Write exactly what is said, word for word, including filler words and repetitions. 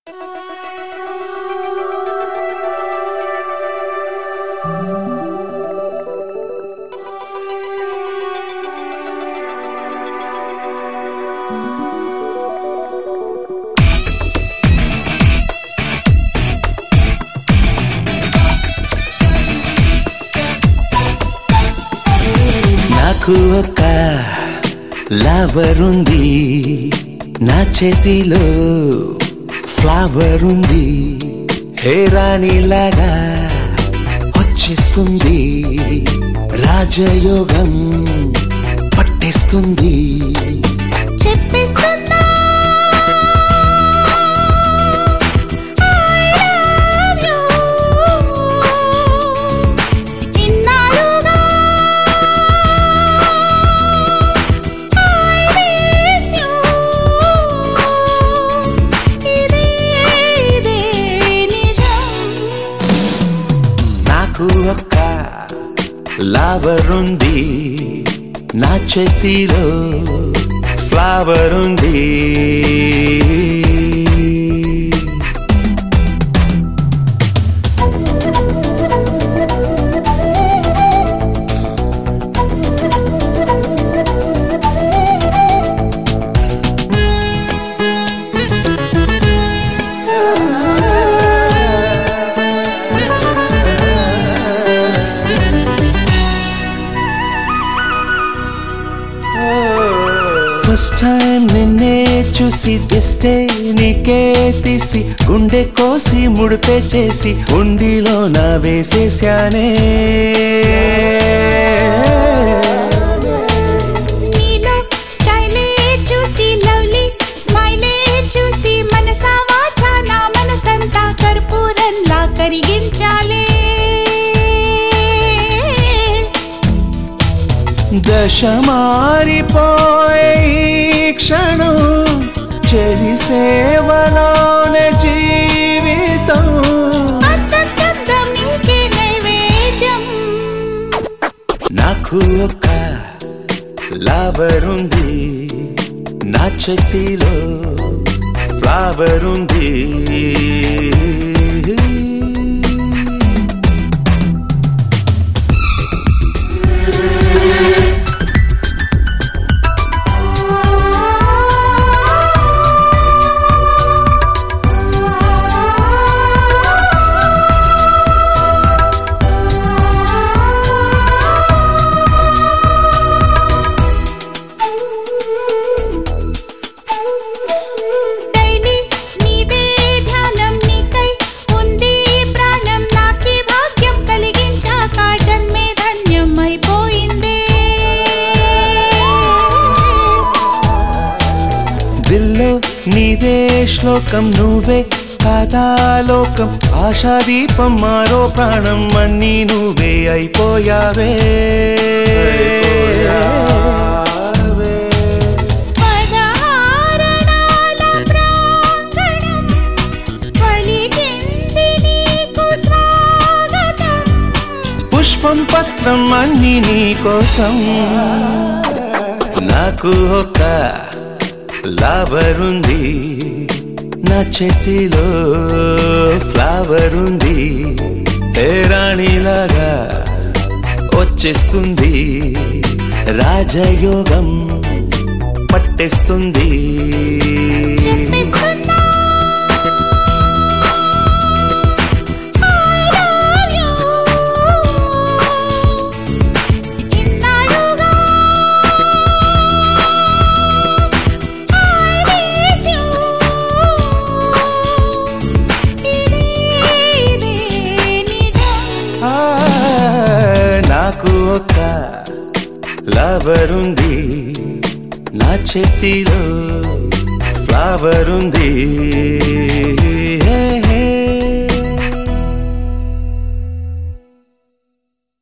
నాకు ఒక లవర్ ఉంది, నా చేతిలో ఫ్లవర్ ఉంది. హే రాణిలాగా వచ్చేస్తుంది, రాజయోగం పట్టేస్తుంది. చెప్పేస్తున్నా ఒక్క లవర్ ఉంది, నా చేతిలో ఫ్లవర్ ఉంది. ఫస్ట్ టైం నిన్నే చూసి దిష్టే నీకే తీసి గుండె కోసి ముడిపే చేసి ఉండిలో నా వేసేశానే. నీలో స్టైలే చూసి లవ్లీ స్మైలే చూసి మనసా వాచా నా మనసంతా కర్పూరంలా కరిగించాలే. దశ మారిపోయే క్షణం చెలి సేవలోనే జీవితం. అందం చందం నీకే నైవేద్యం. నాకు ఒక లవర్ ఉంది, నా చేతిలో ఫ్లవర్ ఉంది. దిల్లో నీదే శ్లోకం, నువ్వే కాదా లోకం. ఆశాదీపం మారో ప్రాణం, అన్నీ నువ్వే అయిపోయావే. పుష్పం పత్రం అన్నీ నీ కోసం. నాకు ఒక లవర్ ఉంది, నా చేతిలో ఫ్లవర్ ఉంది. ఏ రాణిలాగా వచ్చేస్తుంది, రాజయోగం పట్టేస్తుంది. నాకు ఒక లవర్ ఉంది, నా చేతిలో ఫ్లవర్ ఉంది.